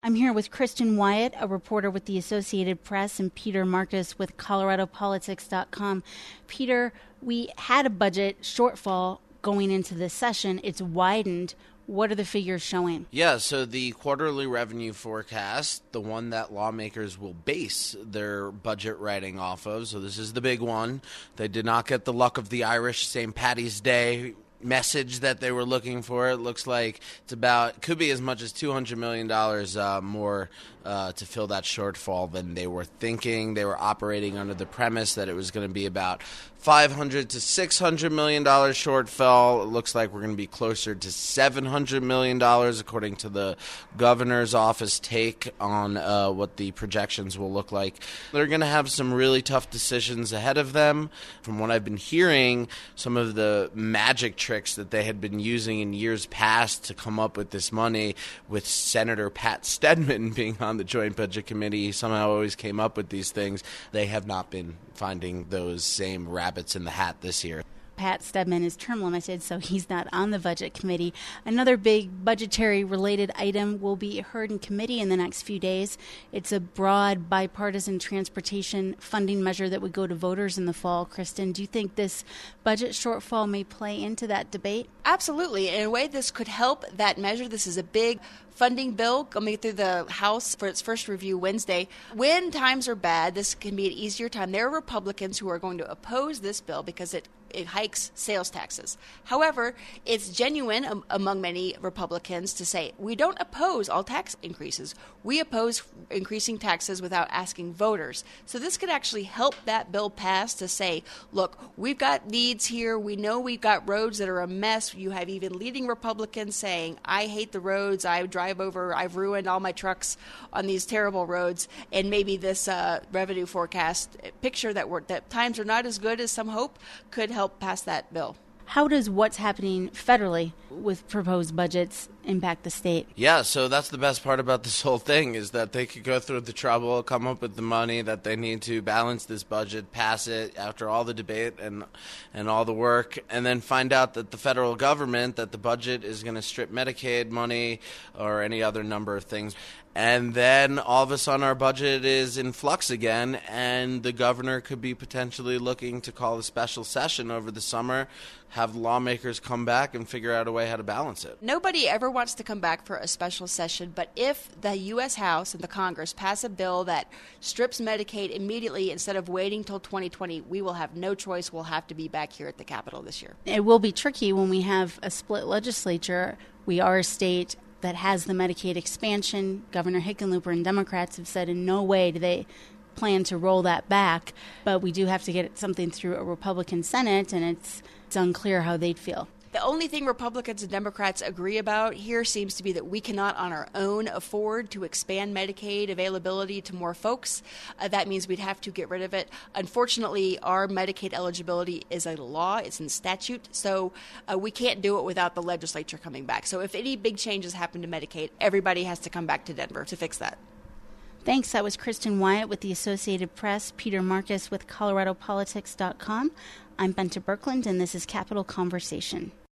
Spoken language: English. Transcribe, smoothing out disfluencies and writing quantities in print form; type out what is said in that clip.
I'm here with Kristen Wyatt, a reporter with the Associated Press, and Peter Marcus with ColoradoPolitics.com. Peter, we had a budget shortfall going into this session. It's widened. What are the figures showing? Yeah, so the quarterly revenue forecast, the one that lawmakers will base their budget writing off of, so this is the big one. They did not get the luck of the Irish St. Paddy's Day message that they were looking for. It looks like could be as much as $200 million more to fill that shortfall than they were thinking. They were operating under the premise that it was going to be about $500 to $600 million shortfall. It looks like we're going to be closer to $700 million, according to the governor's office take on what the projections will look like. They're going to have some really tough decisions ahead of them. From what I've been hearing, some of the magic tricks that they had been using in years past to come up with this money, with Senator Pat Stedman being on the Joint Budget Committee, he somehow always came up with these things. They have not been finding those same rabbits in the hat this year. Pat Stedman is term limited, so he's not on the Budget Committee. Another big budgetary-related item will be heard in committee in the next few days. It's a broad bipartisan transportation funding measure that would go to voters in the fall. Kristen, do you think this budget shortfall may play into that debate? Absolutely. In a way, this could help that measure. This is a big funding bill coming through the House for its first review Wednesday. When times are bad, this can be an easier time. There are Republicans who are going to oppose this bill because it hikes sales taxes. However, it's genuine among many Republicans to say, we don't oppose all tax increases. We oppose increasing taxes without asking voters. So this could actually help that bill pass to say, look, we've got needs here. We know we've got roads that are a mess. You have even leading Republicans saying, I hate the roads. I've ruined all my trucks on these terrible roads. And maybe this revenue forecast picture that times are not as good as some hope could help pass that bill. How does what's happening federally with proposed budgets impact the state? Yeah, so that's the best part about this whole thing, is that they could go through the trouble, come up with the money that they need to balance this budget, pass it after all the debate and all the work, and then find out that the federal government, that the budget is going to strip Medicaid money or any other number of things. And then all of a sudden our budget is in flux again, and the governor could be potentially looking to call a special session over the summer, have lawmakers come back and figure out a way how to balance it. Nobody ever wants to come back for a special session, but if the U.S. House and the Congress pass a bill that strips Medicaid immediately instead of waiting till 2020, we will have no choice. We'll have to be back here at the Capitol this year. It will be tricky when we have a split legislature. We are a state that has the Medicaid expansion. Governor Hickenlooper and Democrats have said in no way do they plan to roll that back, but we do have to get something through a Republican Senate, and it's unclear how they'd feel. The only thing Republicans and Democrats agree about here seems to be that we cannot on our own afford to expand Medicaid availability to more folks. That means we'd have to get rid of it. Unfortunately, our Medicaid eligibility is a law. It's in statute. So we can't do it without the legislature coming back. So if any big changes happen to Medicaid, everybody has to come back to Denver to fix that. Thanks. That was Kristen Wyatt with the Associated Press, Peter Marcus with ColoradoPolitics.com. I'm Benta Birkeland, and this is Capitol Conversation.